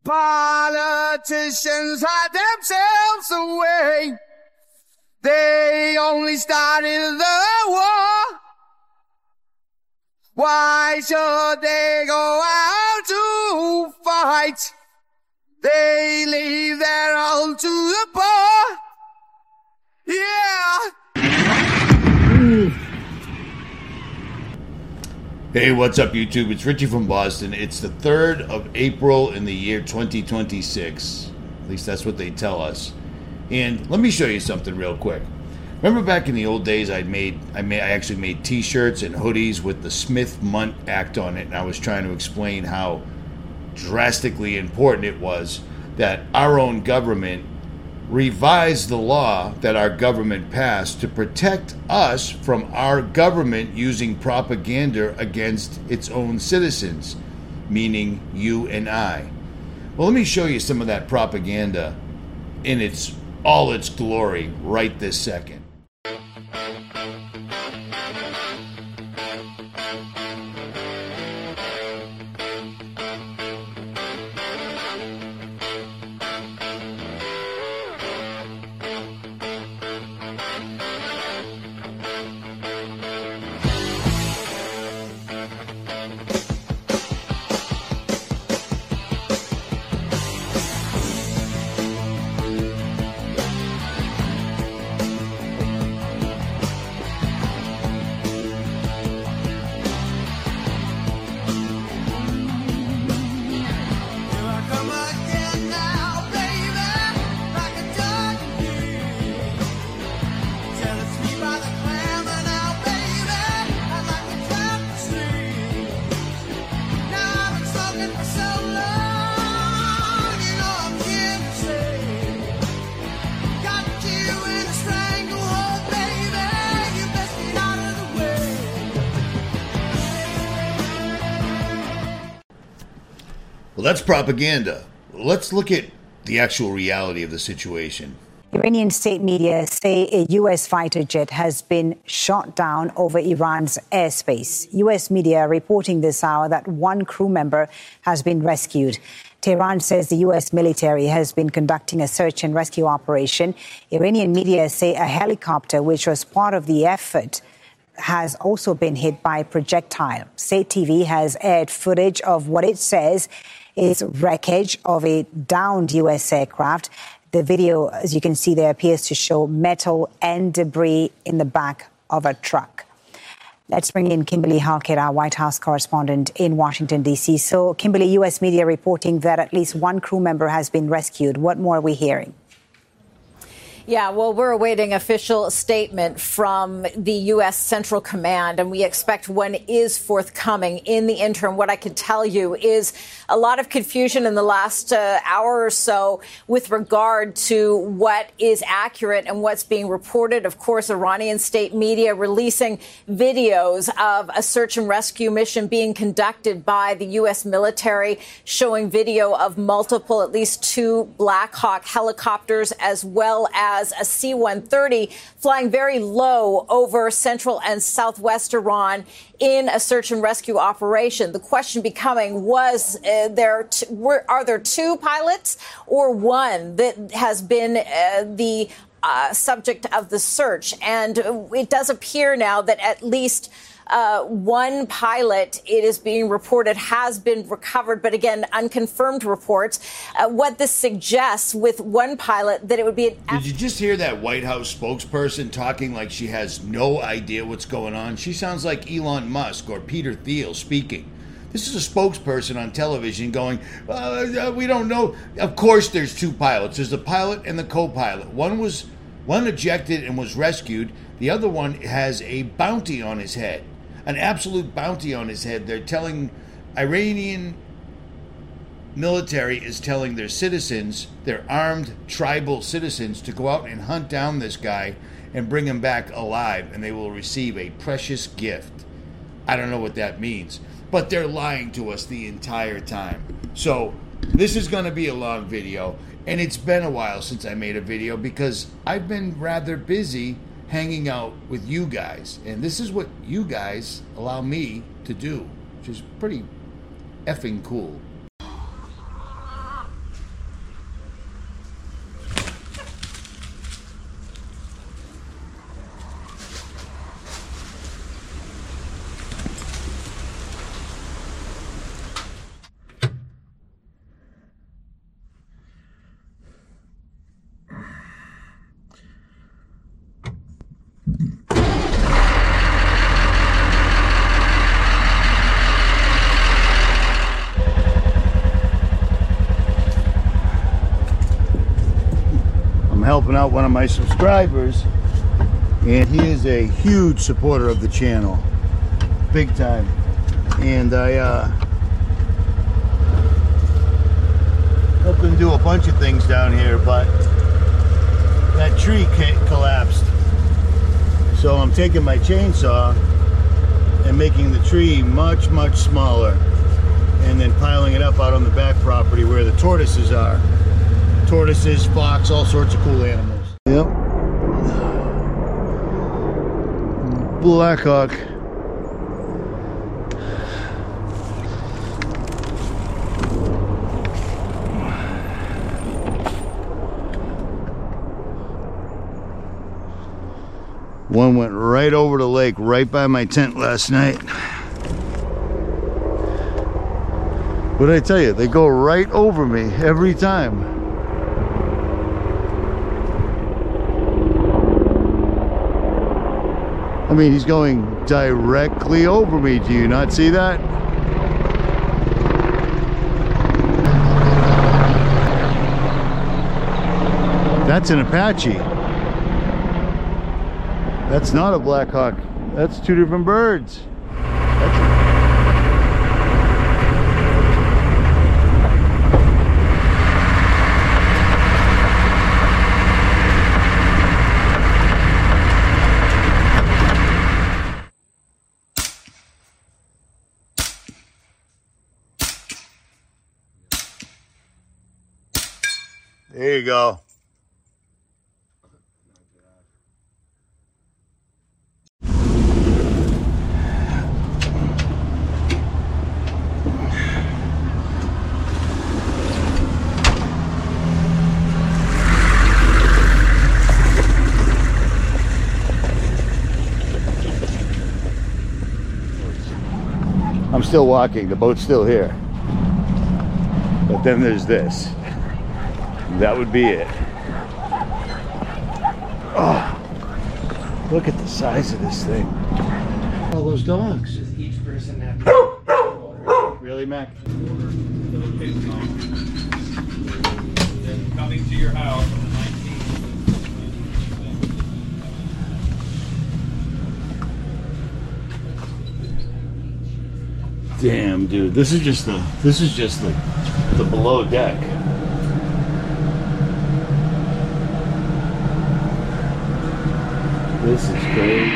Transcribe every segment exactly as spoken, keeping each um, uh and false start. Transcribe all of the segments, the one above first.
Politicians hide themselves away. They only started the war. Why should they go out to fight? They leave their all to the poor. Yeah. Hey, what's up, YouTube? It's Richie from Boston. It's the third of April in the year twenty twenty-six. At least that's what they tell us. And let me show you something real quick. Remember back in the old days, I made, I made, I actually made T-shirts and hoodies with the Smith-Mundt Act on it, and I was trying to explain how drastically important it was that our own government revised the law that our government passed to protect us from our government using propaganda against its own citizens, meaning you and I. Well, let me show you some of that propaganda in its all its glory right this second. Well, that's propaganda. Let's look at the actual reality of the situation. Iranian state media say a U S fighter jet has been shot down over Iran's airspace. U S media are reporting this hour that one crew member has been rescued. Tehran says the U S military has been conducting a search and rescue operation. Iranian media say a helicopter, which was part of the effort, has also been hit by a projectile. State T V has aired footage of what it says is wreckage of a downed U S aircraft. The video, as you can see there, appears to show metal and debris in the back of a truck. Let's bring in Kimberly Halkett, our White House correspondent in Washington, D C. So, Kimberly, U S media reporting that at least one crew member has been rescued. What more are we hearing? Yeah, well, we're awaiting official statement from the U S. Central Command, and we expect one is forthcoming. In the interim, what I can tell you is a lot of confusion in the last uh, hour or so with regard to what is accurate and what's being reported. Of course, Iranian state media releasing videos of a search and rescue mission being conducted by the U S military, showing video of multiple, at least two Black Hawk helicopters, as well as as a C one thirty flying very low over central and southwest Iran in a search and rescue operation. The question becoming, was uh, there t- were, are there two pilots or one that has been uh, the uh, subject of the search? And it does appear now that at least Uh, one pilot, it is being reported, has been recovered, but again, unconfirmed reports. Uh, what this suggests with one pilot, that it would be an... Did you just hear that White House spokesperson talking like she has no idea what's going on? She sounds like Elon Musk or Peter Thiel speaking. This is a spokesperson on television going, uh, we don't know. Of course there's two pilots. There's the pilot and the co-pilot. One was, one ejected and was rescued. The other one has a bounty on his head. An absolute bounty on his head. They're telling, Iranian military is telling their citizens, their armed tribal citizens, to go out and hunt down this guy and bring him back alive, and they will receive a precious gift. I don't know what that means, but they're lying to us the entire time. So this is going to be a long video, and it's been a while since I made a video because I've been rather busy hanging out with you guys, and this is what you guys allow me to do, which is pretty effing cool. I'm helping out one of my subscribers, and he is a huge supporter of the channel, big time. And I uh, helped him do a bunch of things down here, but that tree collapsed. So I'm taking my chainsaw and making the tree much, much smaller, and then piling it up out on the back property where the tortoises are. Tortoises, fox, all sorts of cool animals. Yep. Blackhawk. One went right over the lake, right by my tent last night. But I tell you, they go right over me every time. I mean, he's going directly over me. Do you not see that? That's an Apache. That's not a Blackhawk. That's two different birds. That's a There you go. I'm still walking, the boat's still here. But then there's this. That would be it. Oh, look at the size of this thing. All those dogs. Does each person have Really, Mac? coming to your house on the nineteenth? Damn, dude. This is just the this is just the the below deck. This is crazy.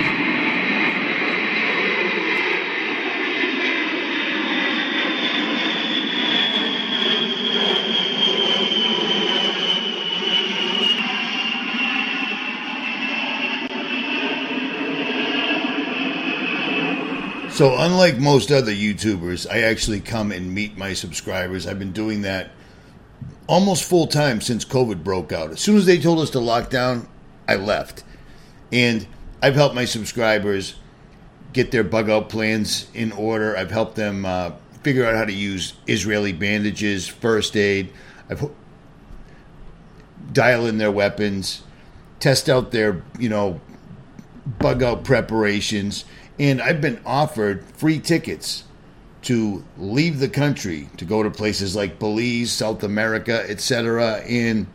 So unlike most other YouTubers, I actually come and meet my subscribers. I've been doing that almost full time since COVID broke out. As soon as they told us to lock down, I left. And I've helped my subscribers get their bug out plans in order. I've helped them uh, figure out how to use Israeli bandages, first aid. I've dial in their weapons, test out their, you know, bug out preparations. And I've been offered free tickets to leave the country, to go to places like Belize, South America, et cetera. And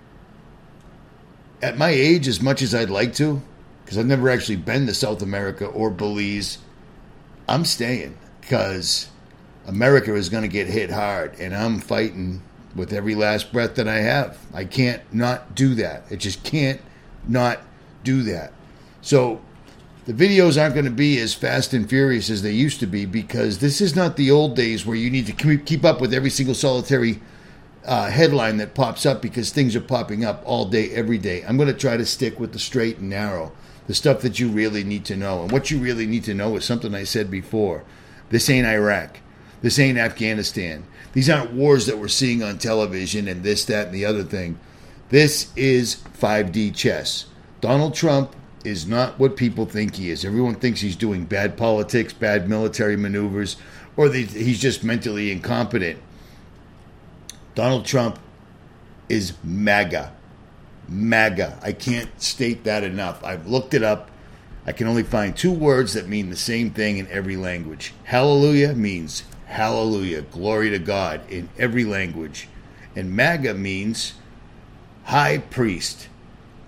at my age, as much as I'd like to, because I've never actually been to South America or Belize, I'm staying because America is going to get hit hard, and I'm fighting with every last breath that I have. I can't not do that. I just can't not do that. So the videos aren't going to be as fast and furious as they used to be, because this is not the old days where you need to keep up with every single solitary uh, headline that pops up, because things are popping up all day, every day. I'm going to try to stick with the straight and narrow, the stuff that you really need to know. And what you really need to know is something I said before. This ain't Iraq. This ain't Afghanistan. These aren't wars that we're seeing on television and this, that, and the other thing. This is five D chess. Donald Trump is not what people think he is. Everyone thinks he's doing bad politics, bad military maneuvers, or that he's just mentally incompetent. Donald Trump is MAGA. MAGA. I can't state that enough. I've looked it up. I can only find two words that mean the same thing in every language. Hallelujah means hallelujah, glory to God, in every language. And MAGA means high priest.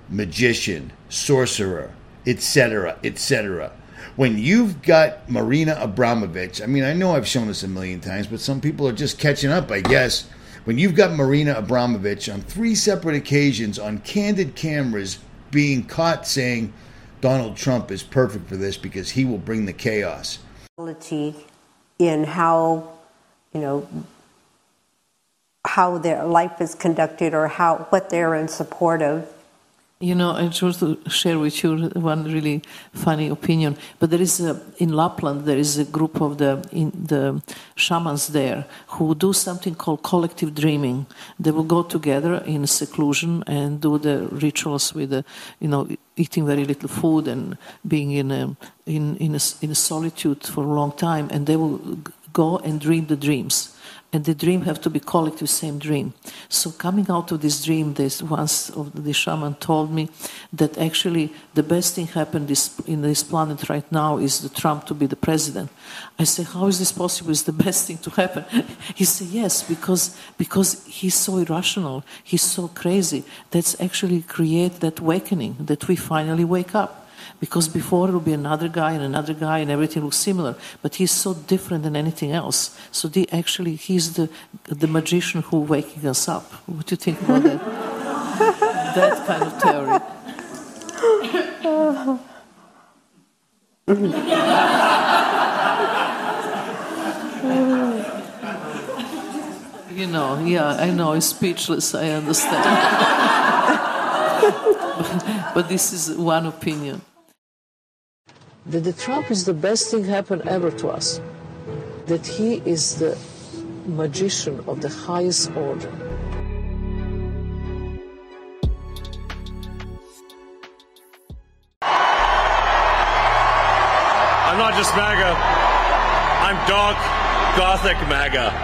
magician, sorcerer, et cetera, et cetera. When you've got Marina Abramovich, I mean, I know I've shown this a million times, but some people are just catching up, I guess. When you've got Marina Abramovich on three separate occasions on candid cameras being caught saying Donald Trump is perfect for this because he will bring the chaos. In how, you know, how their life is conducted or how what they're in support of. You know, I just to share with you one really funny opinion. But there is a, in Lapland, there is a group of the in the shamans there who do something called collective dreaming. They will go together in seclusion and do the rituals with, the, you know, eating very little food and being in a, in in a, in a solitude for a long time. And they will go and dream the dreams. And the dream have to be collective, same dream. So coming out of this dream, this once of the shaman told me that actually the best thing happened this, in this planet right now is the Trump to be the president. I said, how is this possible? Is the best thing to happen? He said, yes, because because he's so irrational, he's so crazy. That's actually create that awakening that we finally wake up. Because before it will be another guy and another guy and everything looks similar. But he's so different than anything else. So the, actually he's the the magician who waking us up. What do you think about that? That kind of theory. You know, yeah, I know, it's speechless, I understand. but, but this is one opinion. That the Trump is the best thing happened ever to us. That he is the magician of the highest order. I'm not just MAGA. I'm dark, gothic MAGA.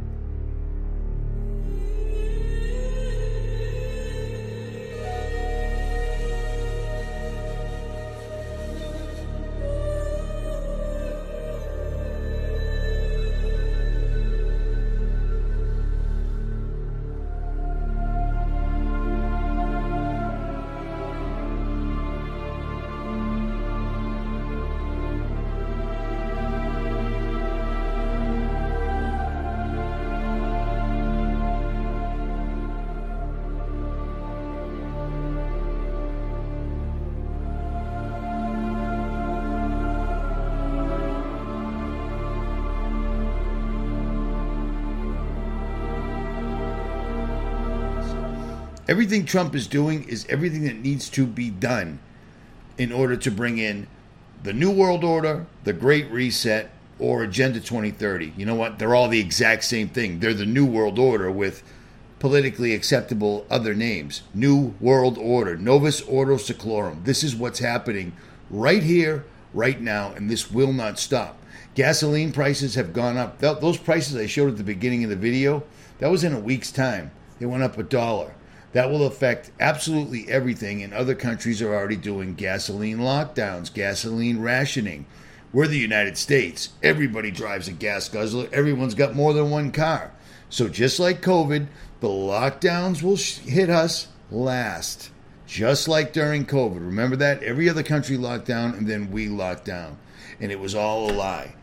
Everything Trump is doing is everything that needs to be done in order to bring in the New World Order, the Great Reset, or Agenda twenty thirty. You know what? They're all the exact same thing. They're the New World Order with politically acceptable other names. New World Order, Novus Ordo Seclorum. This is what's happening right here, right now, and this will not stop. Gasoline prices have gone up. Those prices I showed at the beginning of the video, that was in a week's time. They went up a dollar. That will affect absolutely everything, and other countries are already doing gasoline lockdowns, gasoline rationing. We're the United States. Everybody drives a gas guzzler. Everyone's got more than one car. So just like COVID, the lockdowns will sh- hit us last. Just like during COVID. Remember that? Every other country locked down, and then we locked down. And it was all a lie.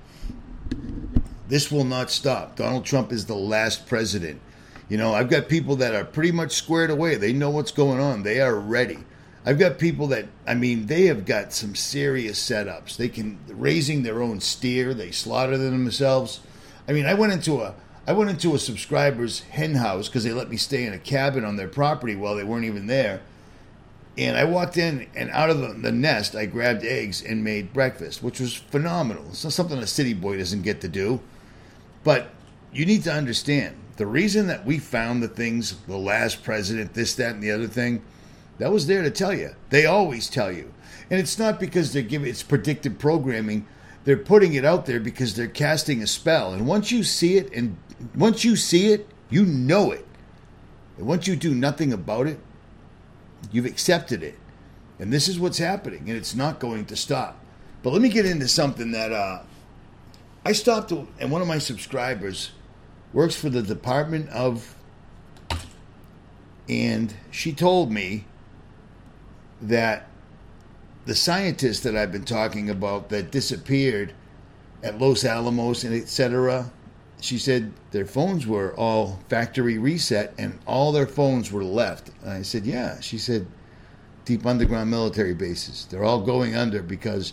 This will not stop. Donald Trump is the last president. You know, I've got people that are pretty much squared away. They know what's going on. They are ready. I've got people that, I mean, they have got some serious setups. They can, raising their own steer. They slaughter them themselves. I mean, I went into a, I went into a subscriber's hen house because they let me stay in a cabin on their property while they weren't even there. And I walked in, and out of the, the nest, I grabbed eggs and made breakfast, which was phenomenal. It's not something a city boy doesn't get to do. But you need to understand, the reason that we found the things, the last president, this, that, and the other thing, that was there to tell you. They always tell you. And it's not because they're giving, it's predictive programming. They're putting it out there because they're casting a spell. And once you see it, and once you see it, you know it. And once you do nothing about it, you've accepted it. And this is what's happening, and it's not going to stop. But let me get into something that uh, I stopped, to, and one of my subscribers works for the Department of, and she told me that the scientists that I've been talking about that disappeared at Los Alamos and et cetera, she said their phones were all factory reset and all their phones were left. And I said, yeah. She said, deep underground military bases. They're all going under because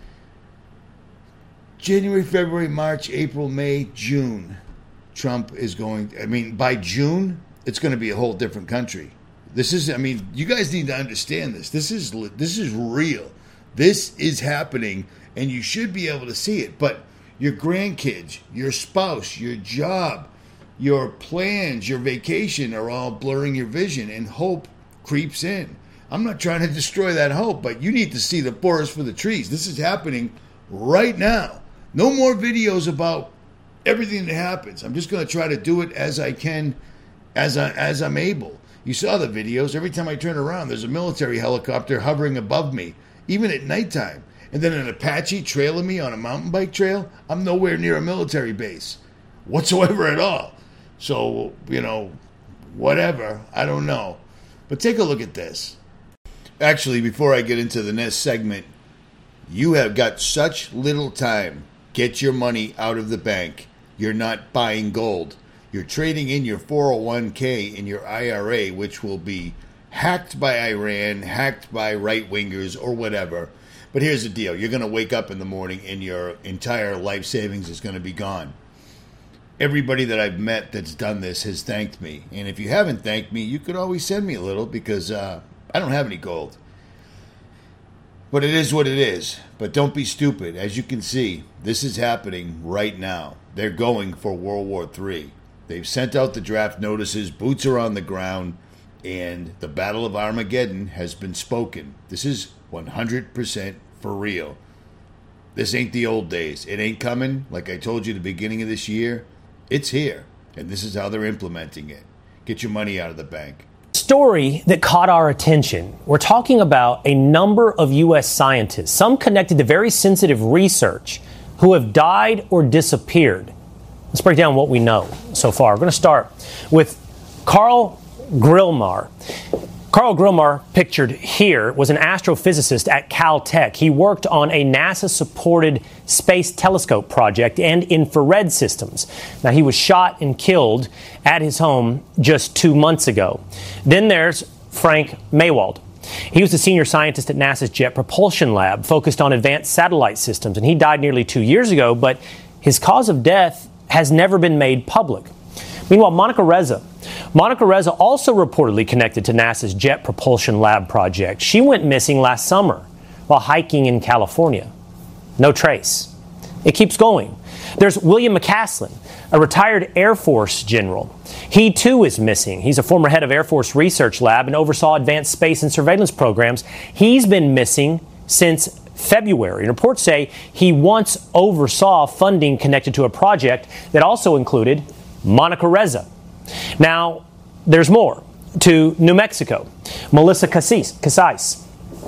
January, February, March, April, May, June, Trump is going, I mean, by June, it's going to be a whole different country. This is, I mean, you guys need to understand this. This is, this is real. This is happening, and you should be able to see it. But your grandkids, your spouse, your job, your plans, your vacation are all blurring your vision, and hope creeps in. I'm not trying to destroy that hope, but you need to see the forest for the trees. This is happening right now. No more videos about everything that happens. I'm just going to try to do it as I can, as I, as I'm able. You saw the videos. Every time I turn around, there's a military helicopter hovering above me, even at nighttime. And then an Apache trailing me on a mountain bike trail. I'm nowhere near a military base whatsoever at all. So, you know, whatever. I don't know. But take a look at this. Actually, before I get into the next segment, you have got such little time. Get your money out of the bank. You're not buying gold. You're trading in your four oh one k and your I R A, which will be hacked by Iran, hacked by right-wingers or whatever. But here's the deal. You're going to wake up in the morning and your entire life savings is going to be gone. Everybody that I've met that's done this has thanked me. And if you haven't thanked me, you could always send me a little because uh, I don't have any gold. But it is what it is. But don't be stupid. As you can see, this is happening right now. They're going for World War Three. They've sent out the draft notices. Boots are on the ground. And the Battle of Armageddon has been spoken. This is one hundred percent for real. This ain't the old days. It ain't coming. Like I told you at the beginning of this year, it's here. And this is how they're implementing it. Get your money out of the bank. Story that caught our attention. We're talking about a number of U S scientists, some connected to very sensitive research, who have died or disappeared. Let's break down what we know so far. We're going to start with Carl Grillmar. Carl Grillmar, pictured here, was an astrophysicist at Caltech. He worked on a NASA-supported space telescope project and infrared systems. Now, he was shot and killed at his home just two months ago. Then there's Frank Maywald. He was a senior scientist at NASA's Jet Propulsion Lab, focused on advanced satellite systems, and he died nearly two years ago, but his cause of death has never been made public. Meanwhile, Monica Reza. Monica Reza, also reportedly connected to NASA's Jet Propulsion Lab project. She went missing last summer while hiking in California. No trace. It keeps going. There's William McCaslin, a retired Air Force general. He, too, is missing. He's a former head of Air Force Research Lab and oversaw advanced space and surveillance programs. He's been missing since February. And reports say he once oversaw funding connected to a project that also included Monica Reza. Now, there's more. To New Mexico, Melissa Cassis. Casais.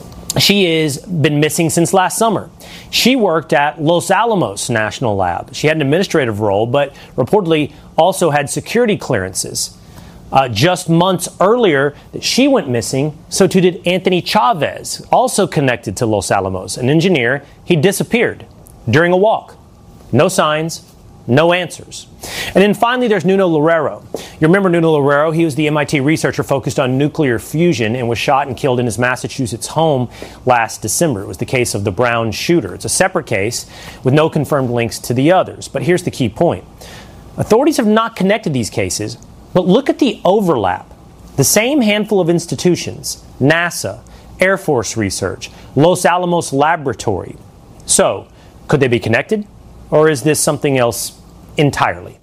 She has been missing since last summer. She worked at Los Alamos National Lab. She had an administrative role, but reportedly also had security clearances. Uh, just months earlier, she went missing, so too did Anthony Chavez, also connected to Los Alamos, an engineer. He disappeared during a walk. No signs. No answers. And then finally, there's Nuno Loureiro. You remember Nuno Loureiro? He was the M I T researcher focused on nuclear fusion and was shot and killed in his Massachusetts home last December. It was the case of the Brown shooter. It's a separate case with no confirmed links to the others. But here's the key point. Authorities have not connected these cases, but look at the overlap. The same handful of institutions, NASA, Air Force Research, Los Alamos Laboratory. So, could they be connected? Or is this something else entirely?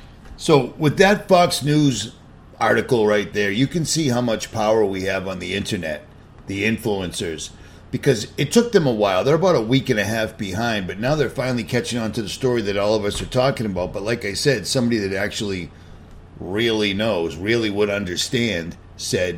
So with that Fox News article right there, you can see how much power we have on the internet, the influencers, because it took them a while. They're about a week and a half behind, but now they're finally catching on to the story that all of us are talking about. But like I said, somebody that actually really knows, really would understand, said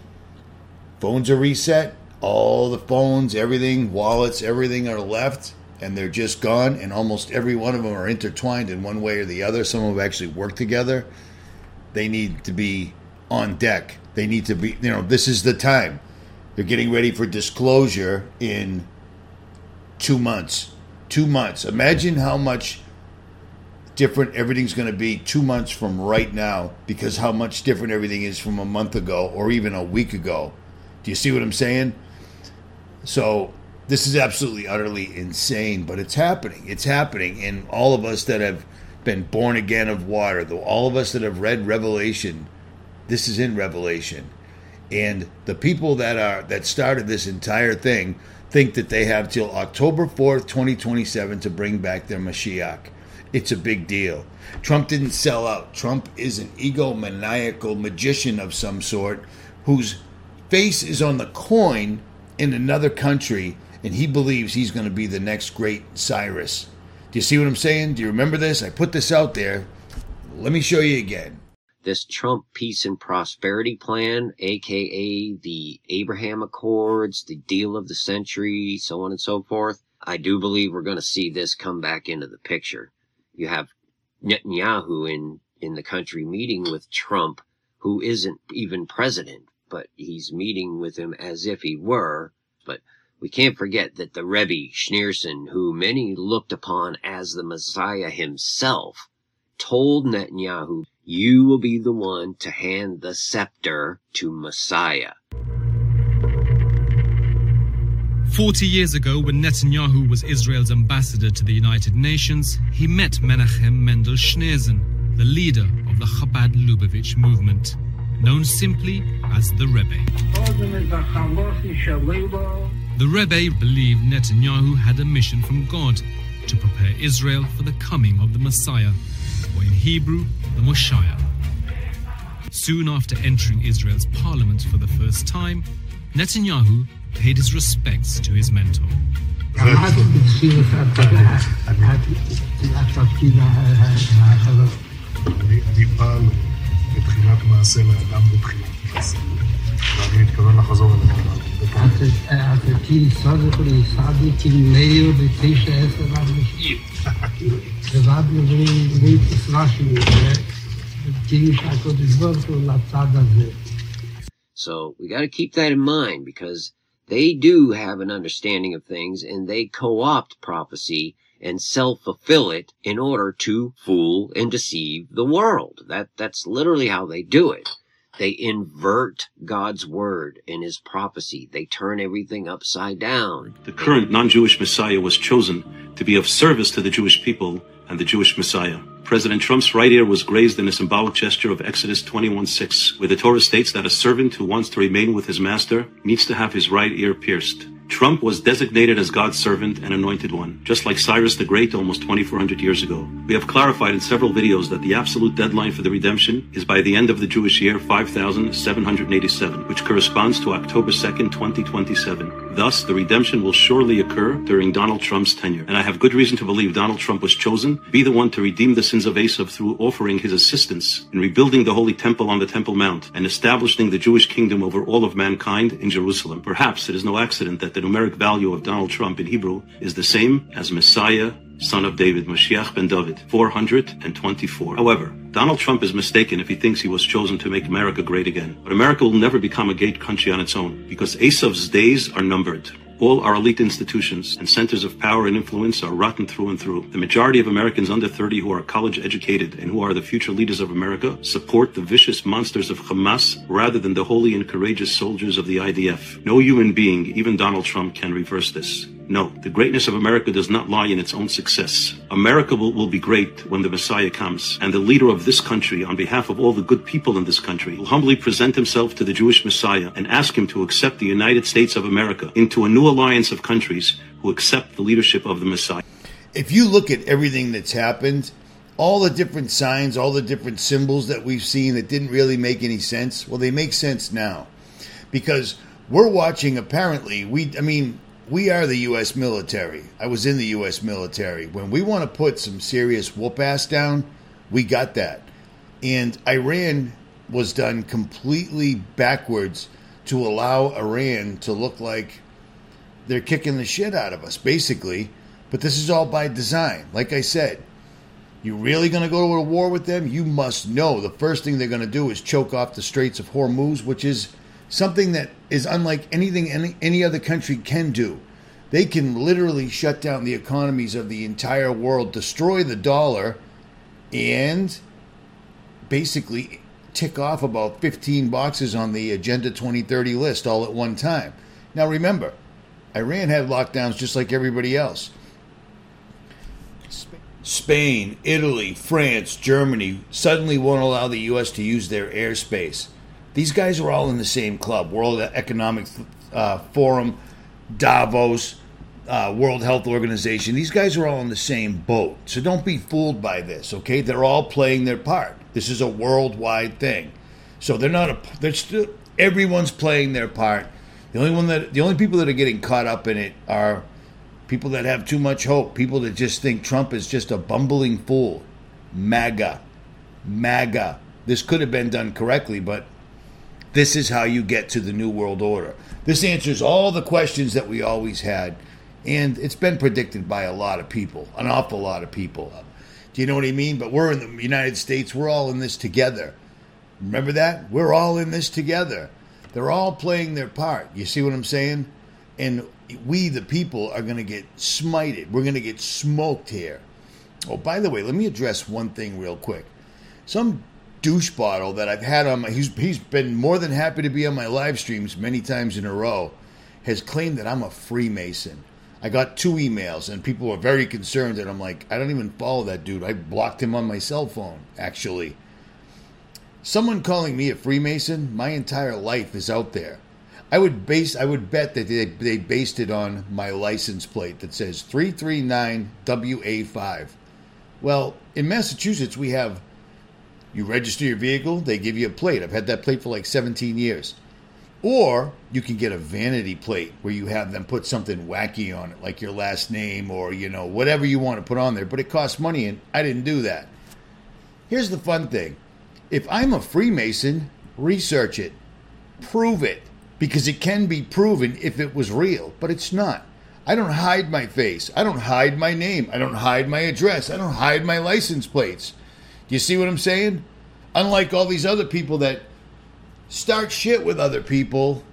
phones are reset, all the phones, everything, wallets, everything are left. And they're just gone, and almost every one of them are intertwined in one way or the other. Some of them actually work together. They need to be on deck. They need to be, you know, this is the time. They're getting ready for disclosure in two months. Two months. Imagine how much different everything's going to be two months from right now, because how much different everything is from a month ago or even a week ago. Do you see what I'm saying? So this is absolutely, utterly insane, but it's happening. It's happening. And all of us that have been born again of water, though, all of us that have read Revelation, this is in Revelation. And the people that are that started this entire thing think that they have till October fourth, twenty twenty-seven to bring back their Mashiach. It's a big deal. Trump didn't sell out. Trump is an egomaniacal magician of some sort whose face is on the coin in another country, and he believes he's going to be the next great Cyrus. Do you see what I'm saying? Do you remember this? I put this out there. Let me show you again. This Trump peace and prosperity plan, aka the Abraham Accords, the deal of the century, so on and so forth, I do believe we're going to see this come back into the picture. You have Netanyahu in, in the country meeting with Trump, who isn't even president, but he's meeting with him as if he were. But we can't forget that the Rebbe Schneerson, who many looked upon as the Messiah himself, told Netanyahu, "You will be the one to hand the scepter to Messiah." Forty years ago, when Netanyahu was Israel's ambassador to the United Nations, he met Menachem Mendel Schneerson, the leader of the Chabad Lubavitch movement, known simply as the Rebbe. The Rebbe believed Netanyahu had a mission from God to prepare Israel for the coming of the Messiah, or in Hebrew, the Moshiach. Soon after entering Israel's parliament for the first time, Netanyahu paid his respects to his mentor. So we got to keep that in mind, because they do have an understanding of things, and they co-opt prophecy and self-fulfill it in order to fool and deceive the world. That that's literally how they do it. They invert God's word and his prophecy. They turn everything upside down. The current non-Jewish Messiah was chosen to be of service to the Jewish people and the Jewish Messiah. President Trump's right ear was grazed in a symbolic gesture of Exodus twenty-one six, where the Torah states that a servant who wants to remain with his master needs to have his right ear pierced. Trump was designated as God's servant and anointed one, just like Cyrus the Great almost twenty-four hundred years ago. We have clarified in several videos that the absolute deadline for the redemption is by the end of the Jewish year five thousand seven hundred eighty-seven, which corresponds to October second, twenty twenty-seven. Thus, the redemption will surely occur during Donald Trump's tenure. And I have good reason to believe Donald Trump was chosen to be the one to redeem the sins of Esav through offering his assistance in rebuilding the Holy Temple on the Temple Mount and establishing the Jewish kingdom over all of mankind in Jerusalem. Perhaps it is no accident that the numeric value of Donald Trump in Hebrew is the same as Messiah, son of David, Mashiach ben David, four hundred twenty-four. However, Donald Trump is mistaken if he thinks he was chosen to make America great again. But America will never become a great country on its own, because Esav's days are numbered. All our elite institutions and centers of power and influence are rotten through and through. The majority of Americans under thirty who are college educated and who are the future leaders of America support the vicious monsters of Hamas rather than the holy and courageous soldiers of the I D F. No human being, even Donald Trump, can reverse this. No, the greatness of America does not lie in its own success. America will, will be great when the Messiah comes, and the leader of this country, on behalf of all the good people in this country, will humbly present himself to the Jewish Messiah and ask him to accept the United States of America into a new alliance of countries who accept the leadership of the Messiah. If you look at everything that's happened, all the different signs, all the different symbols that we've seen that didn't really make any sense, well, they make sense now. Because we're watching, apparently, we, I mean, we are the U S military. I was in the U S military. When we want to put some serious whoop-ass down, we got that. And Iran was done completely backwards to allow Iran to look like they're kicking the shit out of us, basically. But this is all by design. Like I said, you really going to go to a war with them? You must know the first thing they're going to do is choke off the Straits of Hormuz, which is something that is unlike anything any, any other country can do. They can literally shut down the economies of the entire world, destroy the dollar, and basically tick off about fifteen boxes on the Agenda twenty thirty list all at one time. Now remember, Iran had lockdowns just like everybody else. Spain, Italy, France, Germany suddenly won't allow the U S to use their airspace. These guys are all in the same club. World Economic uh, Forum, Davos, uh, World Health Organization. These guys are all in the same boat. So don't be fooled by this, okay? They're all playing their part. This is a worldwide thing. So they're not a they're still everyone's playing their part. The only one that the only people that are getting caught up in it are people that have too much hope, people that just think Trump is just a bumbling fool. MAGA. MAGA. This could have been done correctly, but this is how you get to the New World Order. This answers all the questions that we always had, and it's been predicted by a lot of people, an awful lot of people. Do you know what I mean? But we're in the United States. We're all in this together. Remember that? We're all in this together. They're all playing their part. You see what I'm saying? And we, the people, are going to get smited. We're going to get smoked here. Oh, by the way, let me address one thing real quick. Some douche bottle that I've had on my, he's, he's been more than happy to be on my live streams many times in a row, has claimed that I'm a Freemason. I got two emails, and people were very concerned, and I'm like, I don't even follow that dude. I blocked him on my cell phone, actually. Someone calling me a Freemason, my entire life is out there. I would base, I would bet that they, they based it on my license plate that says three three nine W A five. Well, in Massachusetts, we have, you register your vehicle, they give you a plate. I've had that plate for like seventeen years. Or you can get a vanity plate where you have them put something wacky on it, like your last name or, you know, whatever you want to put on there. But it costs money, and I didn't do that. Here's the fun thing. If I'm a Freemason, research it. Prove it. Because it can be proven if it was real, but it's not. I don't hide my face. I don't hide my name. I don't hide my address. I don't hide my license plates. Do you see what I'm saying? Unlike all these other people that start shit with other people,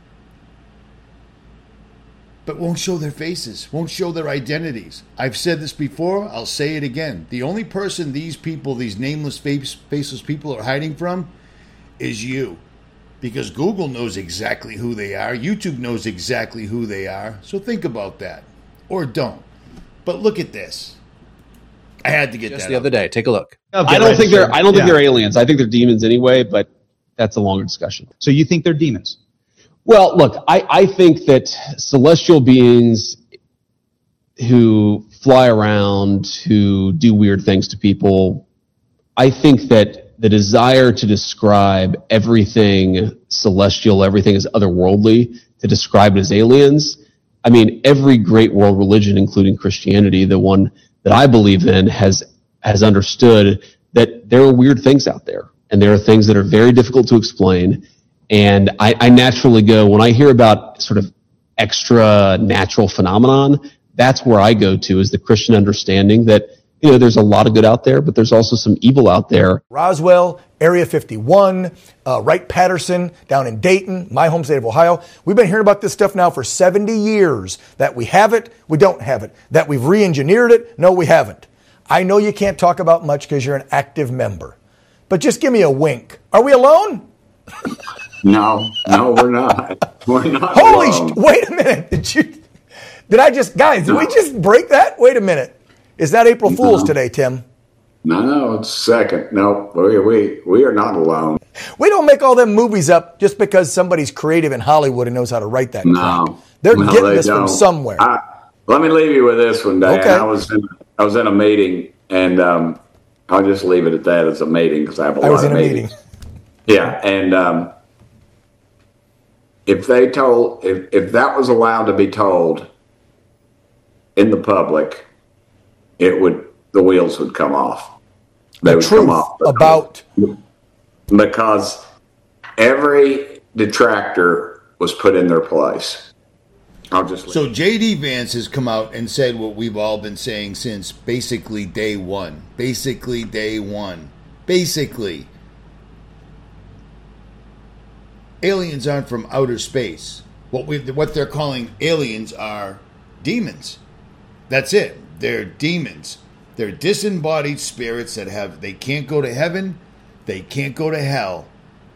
but won't show their faces, won't show their identities. I've said this before, I'll say it again. The only person these people, these nameless, face, faceless people are hiding from is you. Because Google knows exactly who they are. YouTube knows exactly who they are. So think about that. Or don't. But look at this. I had to get Just that the up. other day. Take a look. I don't think they're I don't think Yeah. they're aliens. I think they're demons anyway, but that's a longer discussion. So you think they're demons? Well, look, I, I think that celestial beings who fly around, who do weird things to people, I think that the desire to describe everything celestial, everything as otherworldly, to describe it as aliens, I mean, every great world religion, including Christianity, the one that I believe in, has has understood that there are weird things out there, and there are things that are very difficult to explain. And I, I naturally go, when I hear about sort of extra natural phenomenon, that's where I go to, is the Christian understanding that, you know, there's a lot of good out there, but there's also some evil out there. Roswell, Area fifty-one, uh, Wright-Patterson down in Dayton, my home state of Ohio. We've been hearing about this stuff now for seventy years. That we have it, we don't have it. That we've re-engineered it, no, we haven't. I know you can't talk about much because you're an active member. But just give me a wink. Are we alone? No, no, we're not. We're not Holy alone. sh- wait a minute. Did you, did I just, guys, did we just break that? Wait a minute. Is that April Fool's No. today, Tim? No, no, it's second. No, we, we, we are not alone. We don't make all them movies up just because somebody's creative in Hollywood and knows how to write that crap. No. They're No, getting they this from don't. somewhere. I, let me leave you with this one, Dan. Okay. I was in, I was in a meeting, and um, I'll just leave it at that as a meeting because I have a I lot was of in a meetings. meeting. Yeah, and um, if they told, if, if that was allowed to be told in the public, it would, the wheels would come off. They The would truth come off because, about because every detractor was put in their place. I'll just So J D Vance has come out and said what we've all been saying since basically day one. Basically day one. Basically. aliens aren't from outer space. What we what they're calling aliens are demons. That's it. They're demons. They're disembodied spirits that have they can't go to heaven, they can't go to hell,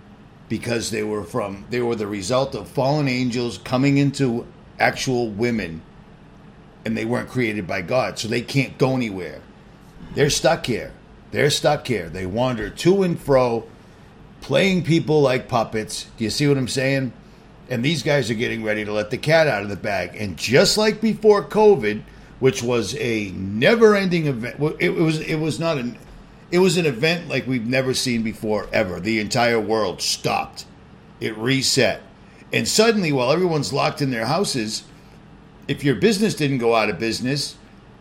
because they were from they were the result of fallen angels coming into actual women, and they weren't created by God, so they can't go anywhere. They're stuck here. They're stuck here. They wander to and fro, playing people like puppets. Do you see what I'm saying? And these guys are getting ready to let the cat out of the bag. And just like before COVID, which was a never-ending event, it was it was not an it was an event like we've never seen before ever. The entire world stopped. It reset. And suddenly, while everyone's locked in their houses, if your business didn't go out of business,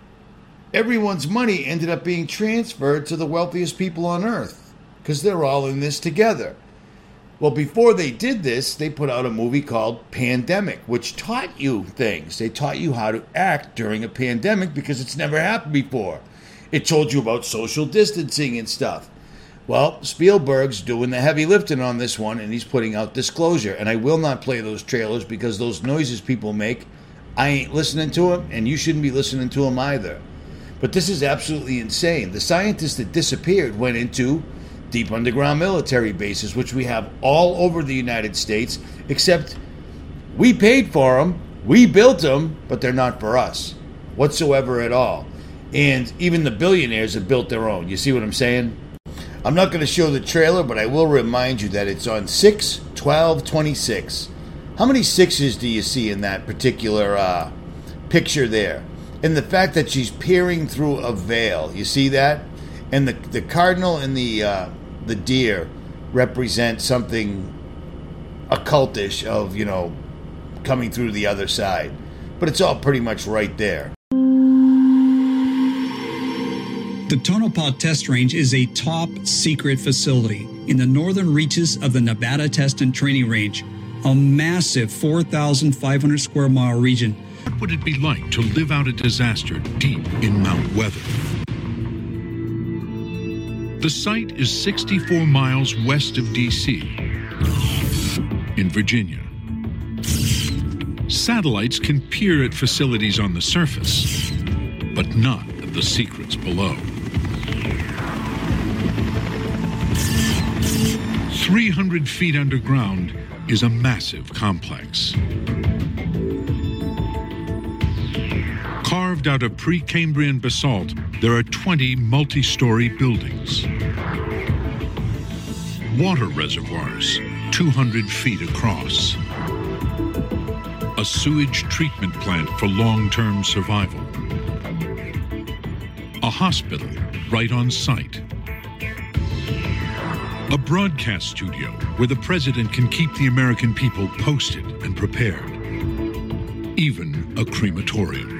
everyone's money ended up being transferred to the wealthiest people on earth because they're all in this together. Well, before they did this, they put out a movie called Pandemic, which taught you things. They taught you how to act during a pandemic because it's never happened before. It told you about social distancing and stuff. Well, Spielberg's doing the heavy lifting on this one, and he's putting out Disclosure. And I will not play those trailers because those noises people make, I ain't listening to them, and you shouldn't be listening to them either. But this is absolutely insane. The scientists that disappeared went into deep underground military bases, which we have all over the United States, except we paid for them, we built them, but they're not for us whatsoever at all. And even the billionaires have built their own. You see what I'm saying? I'm not going to show the trailer, but I will remind you that it's on six twelve twenty-six. How many sixes do you see in that particular uh, picture there? And the fact that she's peering through a veil, you see that? And the the cardinal and the uh, the deer represent something occultish of, you know, coming through the other side. But it's all pretty much right there. The Tonopah Test Range is a top secret facility in the northern reaches of the Nevada Test and Training Range, a massive four thousand five hundred square mile region. What would it be like to live out a disaster deep in Mount Weather? The site is sixty-four miles west of D C in Virginia. Satellites can peer at facilities on the surface, but not at the secrets below. three hundred feet underground is a massive complex. Carved out of Precambrian basalt, there are twenty multi-story buildings. Water reservoirs, two hundred feet across. A sewage treatment plant for long-term survival. A hospital right on site. A broadcast studio where the president can keep the American people posted and prepared. Even a crematorium.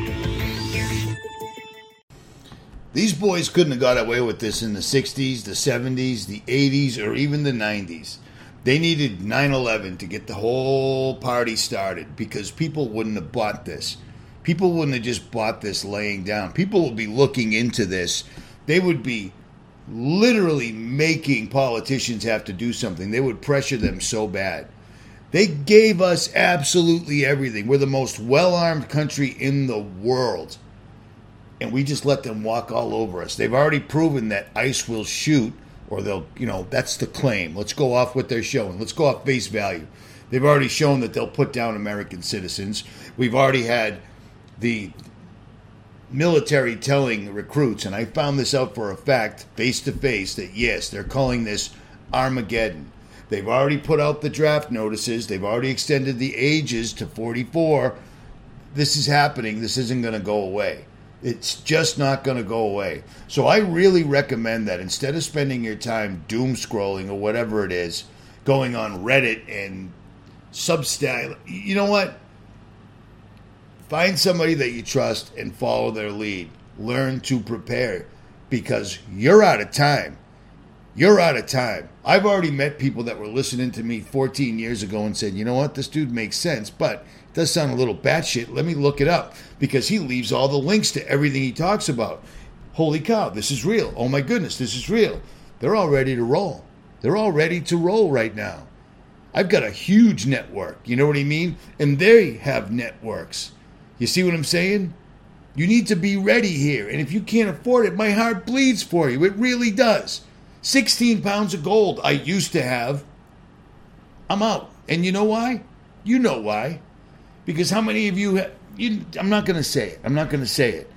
These boys couldn't have got away with this in the sixties, the seventies, the eighties, or even the nineties. They needed nine eleven to get the whole party started because people wouldn't have bought this. People wouldn't have just bought this laying down. People would be looking into this. They would be literally making politicians have to do something. They would pressure them so bad. They gave us absolutely everything. We're the most well-armed country in the world. And we just let them walk all over us. They've already proven that ICE will shoot, or they'll, you know, that's the claim. Let's go off what they're showing. Let's go off face value. They've already shown that they'll put down American citizens. We've already had the military telling recruits, and I found this out for a fact, face to face, that yes, they're calling this Armageddon. They've already put out the draft notices. They've already extended the ages to forty-four. This is happening. This isn't going to go away. It's just not going to go away. So I really recommend that instead of spending your time doom scrolling or whatever it is, going on Reddit and Substack, you know what? Find somebody that you trust and follow their lead. Learn to prepare because you're out of time. You're out of time. I've already met people that were listening to me fourteen years ago and said, you know what, this dude makes sense, but it does sound a little batshit. Let me look it up because he leaves all the links to everything he talks about. Holy cow, this is real. Oh my goodness, this is real. They're all ready to roll. They're all ready to roll right now. I've got a huge network. You know what I mean? And they have networks. You see what I'm saying? You need to be ready here. And if you can't afford it, my heart bleeds for you. It really does. sixteen pounds of gold I used to have. I'm out. And you know why? You know why. Because how many of you, ha- you I'm not going to say it. I'm not going to say it.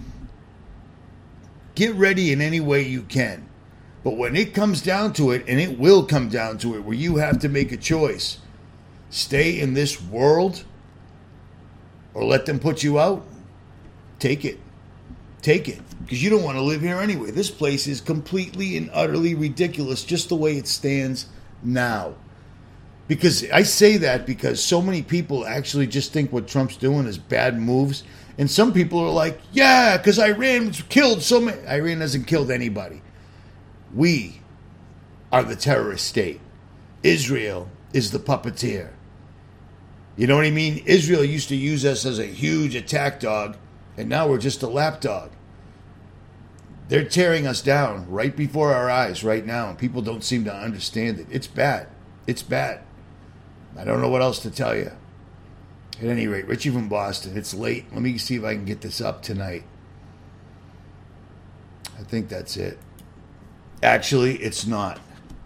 Get ready in any way you can. But when it comes down to it, and it will come down to it, where you have to make a choice, stay in this world or let them put you out, take it. Take it. Because you don't want to live here anyway. This place is completely and utterly ridiculous just the way it stands now. Because I say that because so many people actually just think what Trump's doing is bad moves. And some people are like, yeah, because Iran killed so many. Iran hasn't killed anybody. We are the terrorist state. Israel is the puppeteer. You know what I mean? Israel used to use us as a huge attack dog, and now we're just a lapdog. They're tearing us down right before our eyes right now, and people don't seem to understand it. It's bad. It's bad. I don't know what else to tell you. At any rate, Richie from Boston, it's late. Let me see if I can get this up tonight. I think that's it. Actually, it's not.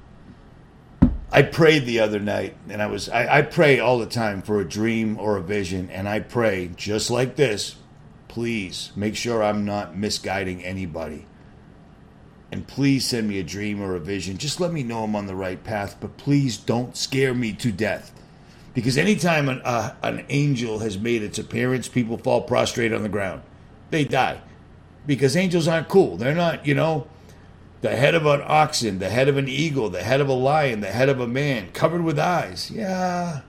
I prayed the other night, and I was I, I pray all the time for a dream or a vision, and I pray just like this. Please make sure I'm not misguiding anybody. And please send me a dream or a vision. Just let me know I'm on the right path, but please don't scare me to death. Because anytime an, uh, an angel has made its appearance, people fall prostrate on the ground. They die. Because angels aren't cool. They're not, you know, the head of an oxen, the head of an eagle, the head of a lion, the head of a man, covered with eyes. Yeah.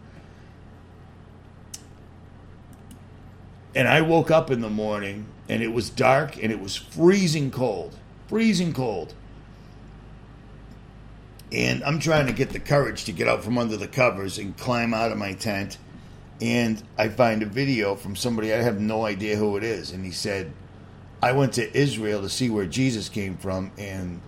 And I woke up in the morning, and it was dark, and it was freezing cold. Freezing cold. And I'm trying to get the courage to get out from under the covers and climb out of my tent. And I find a video from somebody, I have no idea who it is. And he said, I went to Israel to see where Jesus came from. And,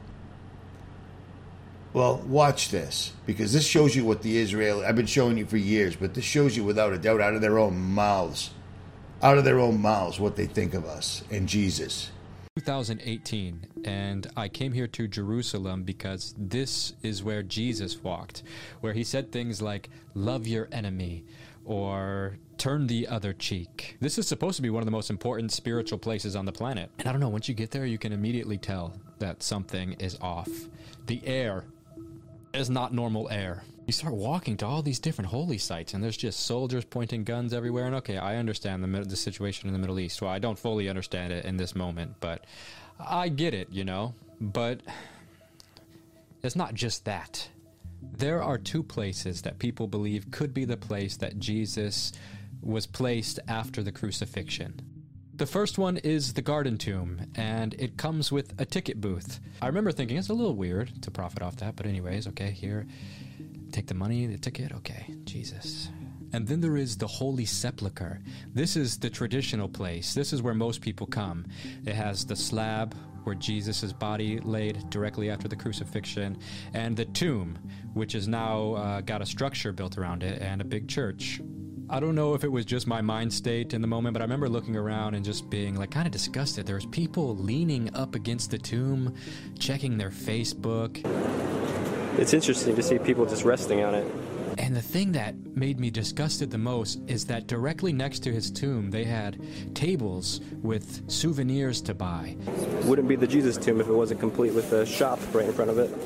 well, watch this. Because this shows you what the Israel, I've been showing you for years, but this shows you without a doubt out of their own mouths. Out of their own mouths what they think of us and Jesus. two thousand eighteen, and I came here to Jerusalem because this is where Jesus walked, where he said things like, love your enemy, or turn the other cheek. This is supposed to be one of the most important spiritual places on the planet. And I don't know, once you get there, you can immediately tell that something is off. The air is not normal air. You start walking to all these different holy sites, and there's just soldiers pointing guns everywhere. And okay, I understand the, the situation in the Middle East. Well, I don't fully understand it in this moment, but I get it, you know. But it's not just that. There are two places that people believe could be the place that Jesus was placed after the crucifixion. The first one is the Garden Tomb, and it comes with a ticket booth. I remember thinking it's a little weird to profit off that, but anyways, okay, here, take the money, the ticket, okay, Jesus. And then there is the Holy Sepulchre. This is the traditional place. This is where most people come. It has the slab where Jesus' body laid directly after the crucifixion, and the tomb, which has now uh, got a structure built around it and a big church. I don't know if it was just my mind state in the moment, but I remember looking around and just being like kind of disgusted. There was people leaning up against the tomb, checking their Facebook. It's interesting to see people just resting on it. And the thing that made me disgusted the most is that directly next to his tomb, they had tables with souvenirs to buy. Wouldn't be the Jesus tomb if it wasn't complete with a shop right in front of it.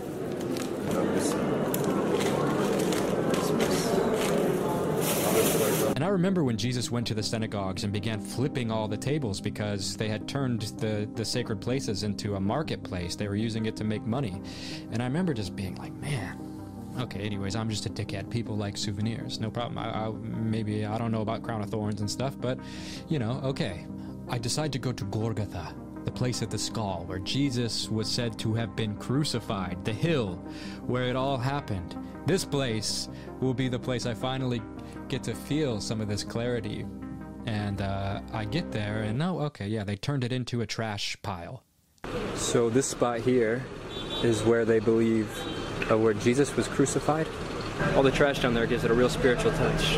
And I remember when Jesus went to the synagogues and began flipping all the tables because they had turned the, the sacred places into a marketplace. They were using it to make money. And I remember just being like, man, okay, anyways, I'm just a dickhead. People like souvenirs. No problem. I, I, maybe I don't know about Crown of Thorns and stuff, but, you know, okay. I decide to go to Golgotha, the place of the skull, where Jesus was said to have been crucified, the hill where it all happened. This place will be the place I finally get to feel some of this clarity. And uh, I get there, and no, okay, yeah, they turned it into a trash pile. So this spot here is where they believe uh, where Jesus was crucified? all the trash down there gives it a real spiritual touch.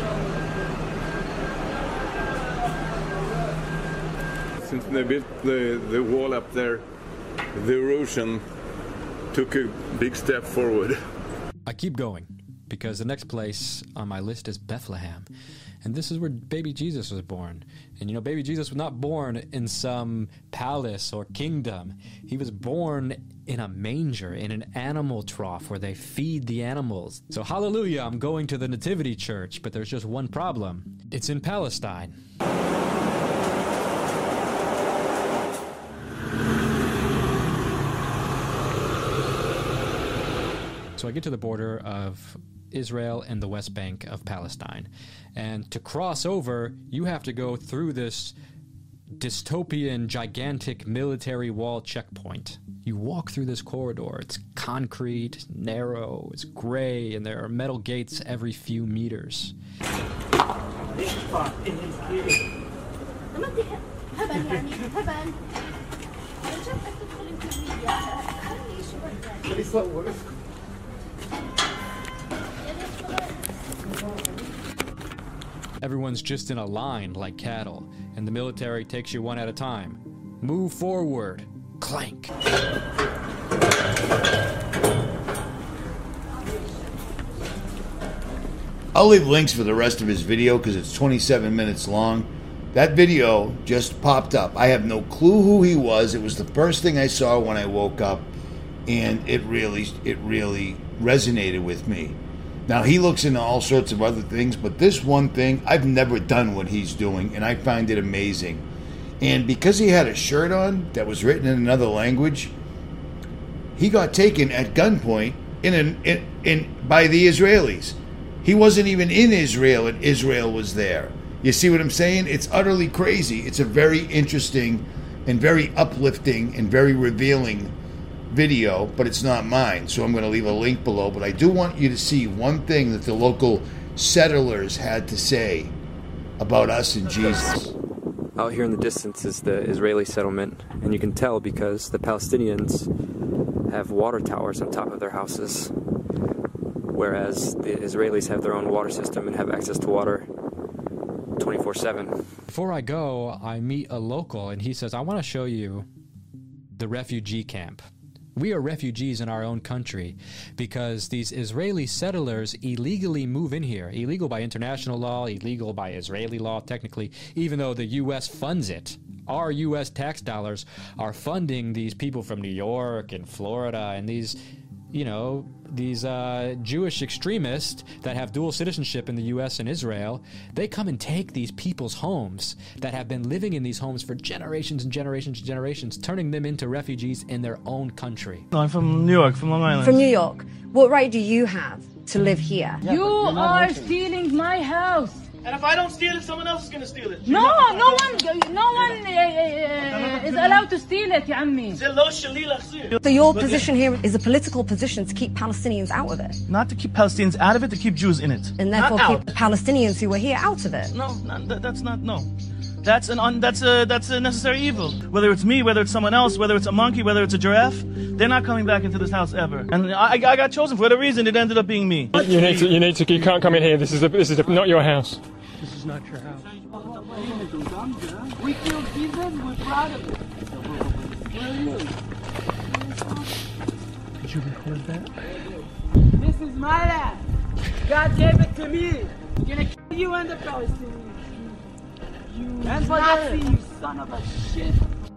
Since they built the, the wall up there, the erosion took a big step forward. I keep going because the next place on my list is Bethlehem. And this is where baby Jesus was born. And you know, baby Jesus was not born in some palace or kingdom. He was born in a manger, in an animal trough where they feed the animals. So hallelujah, I'm going to the Nativity Church, but there's just one problem. It's in Palestine. So I get to the border of Israel and the West Bank of Palestine. And to cross over, you have to go through this dystopian, gigantic military wall checkpoint. You walk through this corridor. It's concrete, narrow, it's gray, and there are metal gates every few meters. Everyone's just in a line like cattle, and the military takes you one at a time. Move forward. Clank. I'll leave links for the rest of his video because it's twenty-seven minutes long. That video just popped up. I have no clue who he was. It was the first thing I saw when I woke up, and it really, it really resonated with me. Now, he looks into all sorts of other things, but this one thing, I've never done what he's doing, and I find it amazing. And because he had a shirt on that was written in another language, he got taken at gunpoint in an, in, in by the Israelis. He wasn't even in Israel, and Israel was there. You see what I'm saying? It's utterly crazy. It's a very interesting and very uplifting and very revealing video, but it's not mine, so I'm going to leave a link below. But I do want you to see one thing that the local settlers had to say about us and Jesus. Out here in the distance is the Israeli settlement, and you can tell because the Palestinians have water towers on top of their houses, whereas the Israelis have their own water system and have access to water twenty-four seven. Before I go, I meet a local, and he says, I want to show you the refugee camp. We are refugees in our own country because these Israeli settlers illegally move in here. Illegal by international law, illegal by Israeli law, technically, even though the U S funds it. Our U S tax dollars are funding these people from New York and Florida and these, you know, these uh, Jewish extremists that have dual citizenship in the U S and Israel. They come and take these people's homes that have been living in these homes for generations and generations and generations, turning them into refugees in their own country. No, I'm from New York, from Long Island. From New York. What right do you have to live here? You are stealing my house. And if I don't steal it, someone else is going to steal it. No, no one, no one uh, is allowed to steal it, ya ammi. So your position here is a political position to keep Palestinians out of it? Not to keep Palestinians out of it, to keep Jews in it. And therefore keep the Palestinians who are here out of it? No, no that, that's not, no. That's an un, that's a that's a necessary evil. Whether it's me, whether it's someone else, whether it's a monkey, whether it's a giraffe, they're not coming back into this house ever. And I, I got chosen for whatever reason. It ended up being me. You need to you need to you can't come in here. This is a, this is a, not your house. This is not your house. We killed Jesus. We're proud of it. Where are you? Did you record that? This is my land. God gave it to me. I'm gonna kill you and the Palestinians. You Nazi, you son of a shit.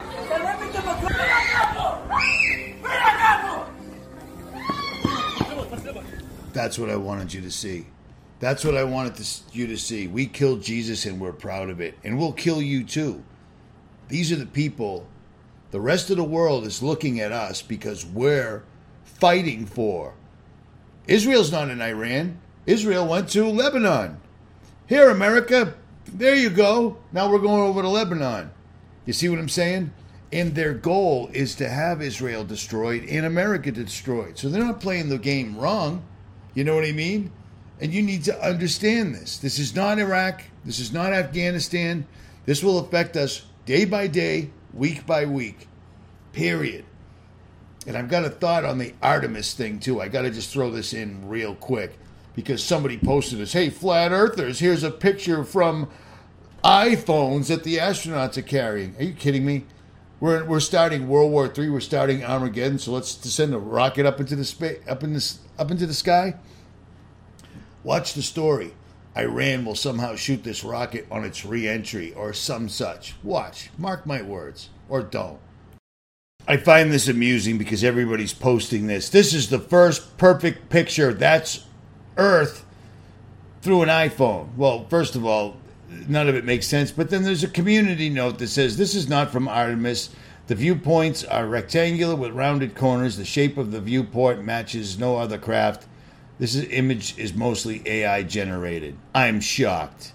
That's what I wanted you to see. That's what I wanted to, you to see. We killed Jesus and we're proud of it. And we'll kill you too. These are the people. The rest of the world is looking at us because we're fighting for. Israel's not in Iran. Israel went to Lebanon. Here, America, there you go. Now we're going over to Lebanon. You see what I'm saying? And their goal is to have Israel destroyed and America destroyed. So they're not playing the game wrong. You know what I mean? And you need to understand this. This is not Iraq. This is not Afghanistan. This will affect us day by day, week by week. Period. And I've got a thought on the Artemis thing, too. I got to just throw this in real quick. because somebody posted this, hey, flat earthers, here's a picture from iPhones that the astronauts are carrying. Are you kidding me? We're we're starting World War Three. We're starting Armageddon. So let's send a rocket up into the space, up in this, up into the sky. Watch the story. Iran will somehow shoot this rocket on its re-entry or some such. Watch. Mark my words, or don't. I find this amusing because everybody's posting this. This is the first perfect picture. That's Earth through an iPhone. Well, first of all, none of it makes sense. But then there's a community note that says, this is not from Artemis. The viewpoints are rectangular with rounded corners. The shape of the viewport matches no other craft. This is, image is mostly A I generated. I'm shocked.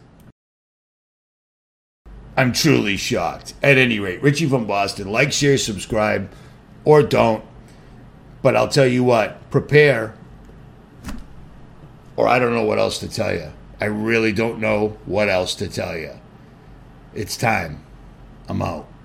I'm truly shocked. At any rate, Richie from Boston. Like, share, subscribe, or don't. But I'll tell you what, prepare. Or I don't know what else to tell you. I really don't know what else to tell you. It's time. I'm out.